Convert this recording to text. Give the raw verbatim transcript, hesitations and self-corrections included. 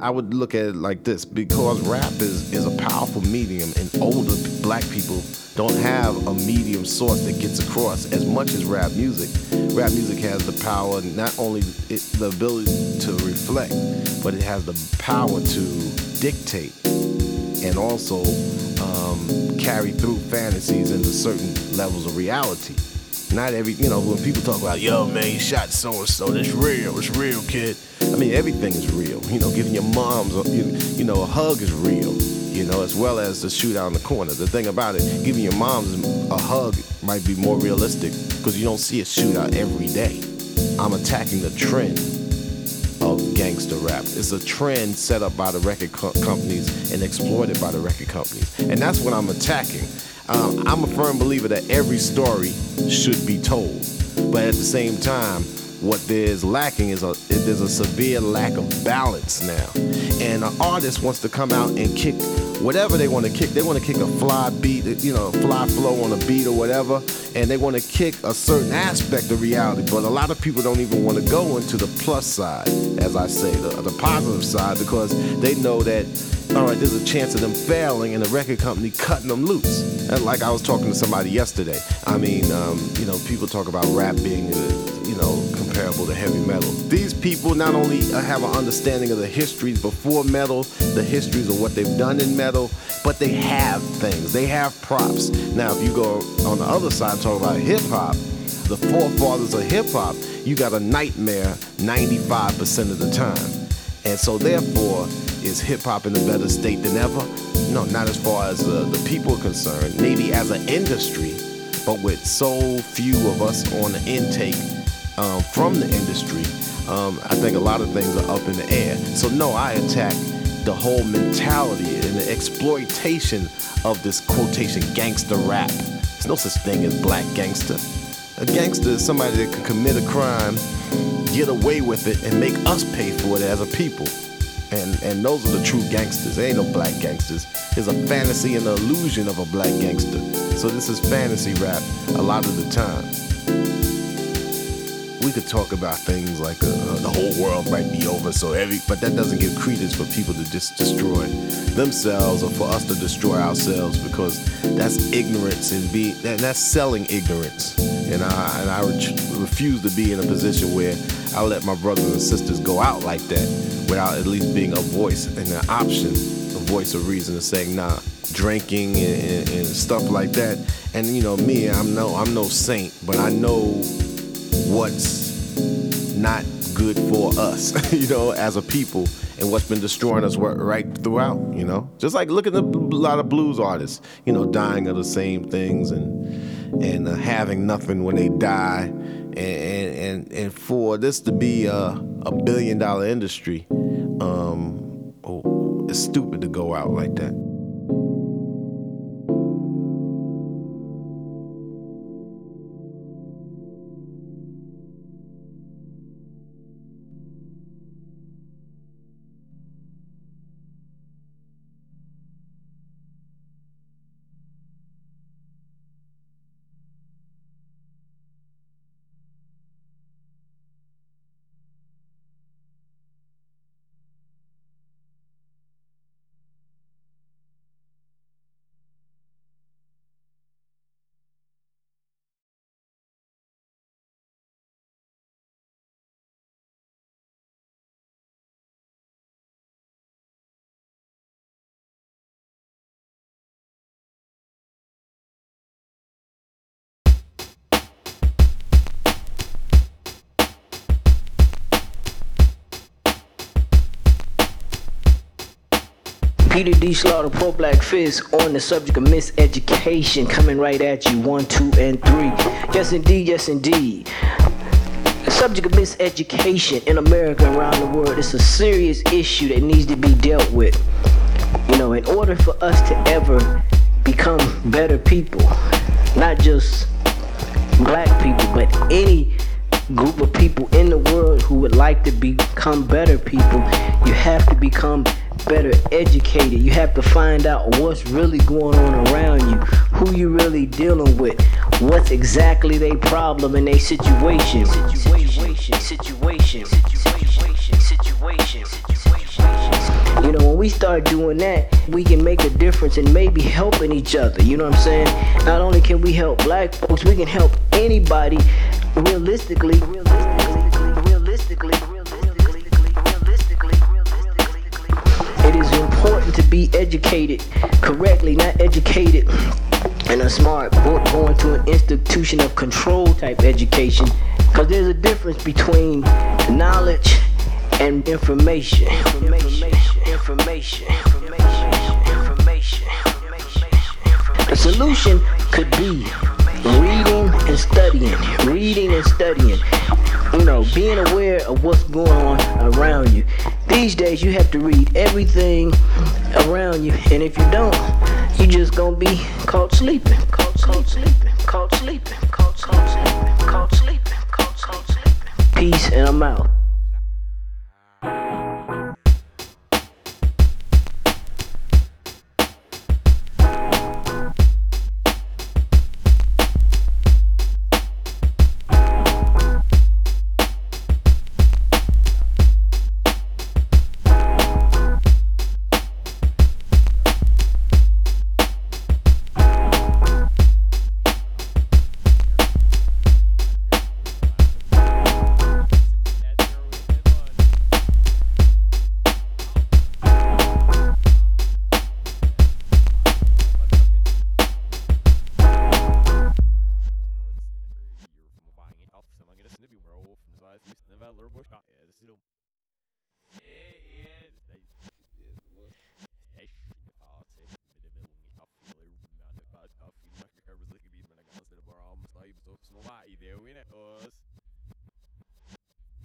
I would look at it like this, because rap is, is a powerful medium, and older black people don't have a medium source that gets across as much as rap music. Rap music has the power, not only it, the ability to reflect, but it has the power to dictate and also um, carry through fantasies into certain levels of reality. Not every, you know, when people talk about, yo, man, you shot so-and-so, that's real, it's real, kid. I mean, everything is real. You know, giving your moms, a, you, you know, a hug is real, you know, as well as the shootout in the corner. The thing about it, giving your moms a hug might be more realistic because you don't see a shootout every day. I'm attacking the trend of gangster rap. It's a trend set up by the record co- companies and exploited by the record companies. And that's what I'm attacking. Um, I'm a firm believer that every story should be told, but at the same time, what there's lacking is a there's a severe lack of balance now. And an artist wants to come out and kick whatever they want to kick. They want to kick a fly beat, you know, fly flow on a beat or whatever, and they want to kick a certain aspect of reality. But a lot of people don't even want to go into the plus side, as I say, the, the positive side, because they know that, all right, there's a chance of them failing and the record company cutting them loose. And like I was talking to somebody yesterday. I mean, um, you know, people talk about rap being, uh, you know, comparable to heavy metal. These people not only have an understanding of the histories before metal, the histories of what they've done in metal, but they have things. They have props. Now, if you go on the other side and talk about hip-hop, the forefathers of hip-hop, you got a nightmare ninety-five percent of the time. And so therefore, is hip-hop in a better state than ever? No, not as far as uh, the people are concerned. Maybe as an industry, but with so few of us on the intake um, from the industry, um, I think a lot of things are up in the air. So no, I attack the whole mentality and the exploitation of this quotation gangster rap. There's no such thing as black gangster. A gangster is somebody that can commit a crime, get away with it, and make us pay for it as a people. And and those are the true gangsters. There ain't no black gangsters. There's a fantasy and an illusion of a black gangster. So this is fantasy rap a lot of the time. We could talk about things like uh, the whole world might be over, so every, but that doesn't give credence for people to just destroy themselves or for us to destroy ourselves, because that's ignorance and be that, that's selling ignorance. And I and I re- refuse to be in a position where I let my brothers and sisters go out like that without at least being a voice and an option, a voice of reason, and saying, nah, drinking and, and, and stuff like that. And you know me, I'm no I'm no saint, but I know what's not good for us, you know, as a people, and what's been destroying us right throughout, you know. Just like look at the, a lot of blues artists, you know, dying of the same things and and uh, having nothing when they die, and and and for this to be a, a billion dollar industry, um, oh, it's stupid to go out like that. Peter D. Slaughter, Pro Black Fist, on the subject of miseducation, coming right at you, one, two, and three. Yes, indeed, yes, indeed. The subject of miseducation in America and around the world is a serious issue that needs to be dealt with. You know, in order for us to ever become better people, not just black people, but any group of people in the world who would like to become better people, you have to become better educated. You have to find out what's really going on around you, who you really dealing with, what's exactly their problem and their situation. Situation, situation, situation, situation, situation, situation. You know, when we start doing that, we can make a difference and maybe helping each other. You know what I'm saying? Not only can we help black folks, we can help anybody realistically, realistically, realistically, realistically, realistically, realistically. It is important to be educated correctly, not educated in a smart book going to an institution of control type education. Because there's a difference between knowledge and information. Information. Information. Information. Information. The solution could be reading and studying. Reading and studying. You know, being aware of what's going on around you. These days you have to read everything around you. And if you don't, you just gonna be caught sleeping. Caught sleeping. Caught sleeping. Caught sleeping. Caught sleeping. Caught sleeping. Peace, and I'm out. Små var i det,